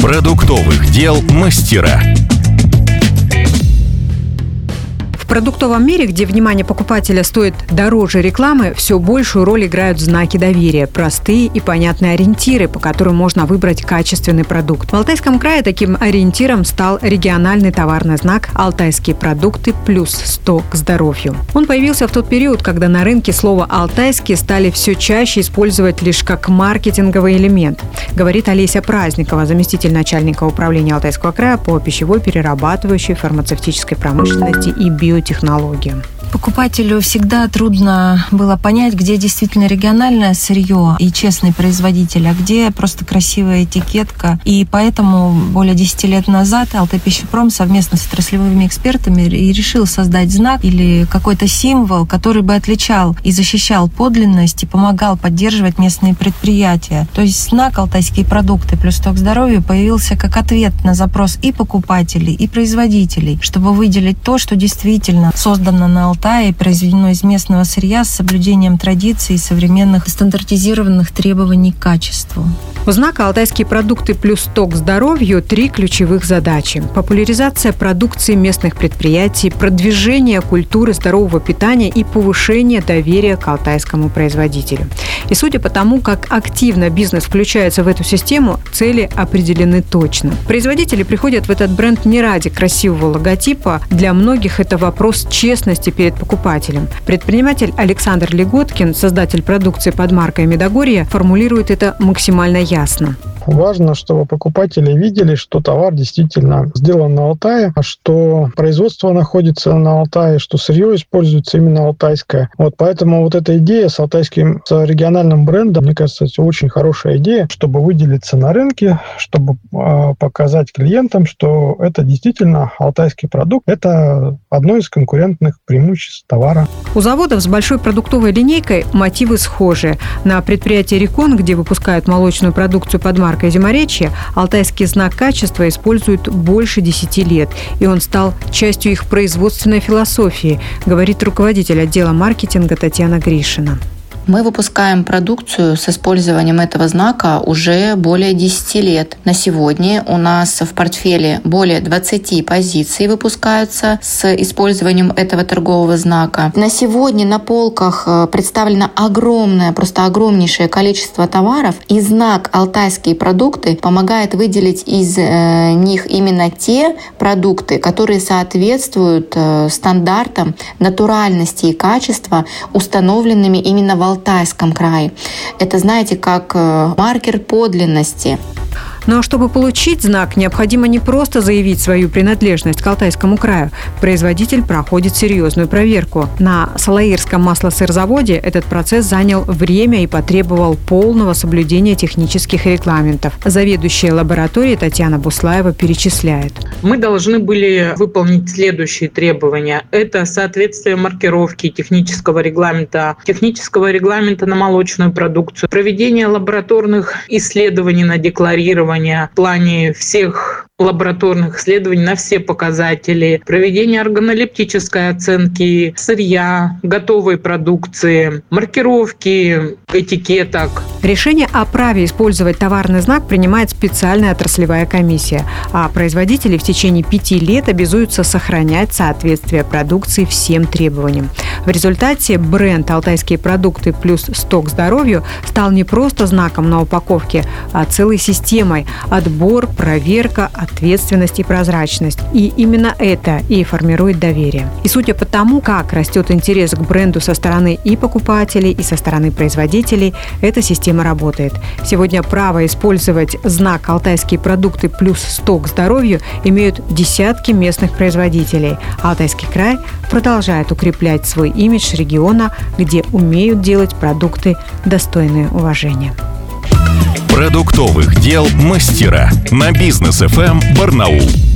Продуктовых дел мастера. В продуктовом мире, где внимание покупателя стоит дороже рекламы, все большую роль играют знаки доверия, простые и понятные ориентиры, по которым можно выбрать качественный продукт. В Алтайском крае таким ориентиром стал региональный товарный знак «Алтайские продукты плюс 100 к здоровью». Он появился в тот период, когда на рынке слово «алтайские» стали все чаще использовать лишь как маркетинговый элемент, говорит Олеся Праздникова, заместитель начальника управления Алтайского края по пищевой, перерабатывающей, фармацевтической промышленности и биотехнологиям. Покупателю всегда трудно было понять, где действительно региональное сырье и честный производитель, а где просто красивая этикетка. И поэтому более 10 лет назад Алтайпищепром совместно с отраслевыми экспертами и решил создать знак или какой-то символ, который бы отличал и защищал подлинность и помогал поддерживать местные предприятия. То есть знак «Алтайские продукты плюс 100 к здоровью» появился как ответ на запрос и покупателей, и производителей, чтобы выделить то, что действительно создано на Алтае и произведено из местного сырья с соблюдением традиций и современных стандартизированных требований к качеству. У знака «Алтайские продукты плюс 100 к здоровью» 3 ключевых задачи. Популяризация продукции местных предприятий, продвижение культуры здорового питания и повышение доверия к алтайскому производителю. И судя по тому, как активно бизнес включается в эту систему, цели определены точно. Производители приходят в этот бренд не ради красивого логотипа. Для многих это вопрос честности перед покупателем. Предприниматель Александр Леготкин, создатель продукции под маркой «Медогорье», формулирует это максимально ясно. Важно, чтобы покупатели видели, что товар действительно сделан на Алтае, что производство находится на Алтае, что сырье используется именно алтайское. Поэтому эта идея с региональным брендом, мне кажется, это очень хорошая идея, чтобы выделиться на рынке, чтобы показать клиентам, что это действительно алтайский продукт. Это одно из конкурентных преимуществ товара. У заводов с большой продуктовой линейкой мотивы схожи. На предприятии «Рекон», где выпускают молочную продукцию под маркой «Зиморечье», алтайский знак качества используют больше 10 лет, и он стал частью их производственной философии, говорит руководитель отдела маркетинга Татьяна Гришина. Мы выпускаем продукцию с использованием этого знака уже более 10 лет. На сегодня у нас в портфеле более 20 позиций выпускаются с использованием этого торгового знака. На сегодня на полках представлено просто огромнейшее количество товаров, и знак «Алтайские продукты» помогает выделить из них именно те продукты, которые соответствуют стандартам натуральности и качества, установленными именно в Алтайском крае. Это, знаете, как маркер подлинности. Но чтобы получить знак, необходимо не просто заявить свою принадлежность к Алтайскому краю. Производитель проходит серьезную проверку. На Салаирском маслосырзаводе этот процесс занял время и потребовал полного соблюдения технических регламентов. Заведующая лабораторией Татьяна Буслаева перечисляет. Мы должны были выполнить следующие требования. Это соответствие маркировки технического регламента на молочную продукцию, проведение лабораторных исследований на декларирование в плане всех лабораторных исследований на все показатели, проведение органолептической оценки сырья, готовой продукции, маркировки этикеток. Решение о праве использовать товарный знак принимает специальная отраслевая комиссия, а производители в течение 5 лет обязуются сохранять соответствие продукции всем требованиям. В результате бренд «Алтайские продукты плюс 100 к здоровью» стал не просто знаком на упаковке, а целой системой – отбор, проверка, ответственность и прозрачность. И именно это и формирует доверие. И судя по тому, как растет интерес к бренду со стороны и покупателей, и со стороны производителей, эта система работает. Сегодня право использовать знак «Алтайские продукты плюс 100 к здоровью» имеют десятки местных производителей. Алтайский край продолжает укреплять свой имидж региона, где умеют делать продукты, достойные уважения. Продуктовых дел мастера на Бизнес ФМ Барнаул.